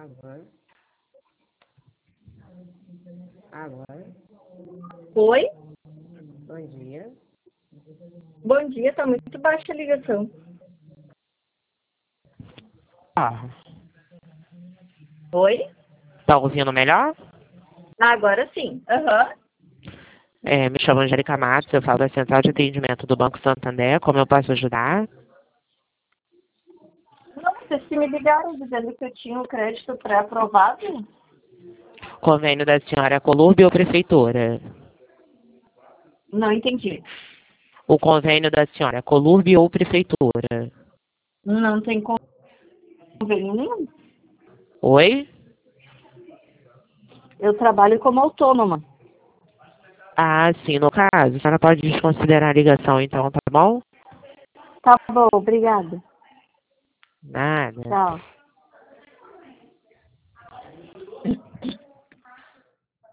Agora. Agora. Oi? Bom dia. Bom dia, tá muito baixa a ligação. Oi? Tá ouvindo melhor? Agora sim. Aham. Me chamo Angélica Matos, eu falo da Central de Atendimento do Banco Santander. Como eu posso ajudar? Não, vocês que me ligaram dizendo que eu tinha o crédito pré-aprovado? Convênio da senhora é Colurbe ou Prefeitura? Não entendi. O convênio da senhora é Colurbe ou Prefeitura? Não tem convênio nenhum. Oi? Eu trabalho como autônoma. Ah, sim, no caso, a senhora pode desconsiderar a ligação então, tá bom? Tá bom, obrigada. Nada. Tchau.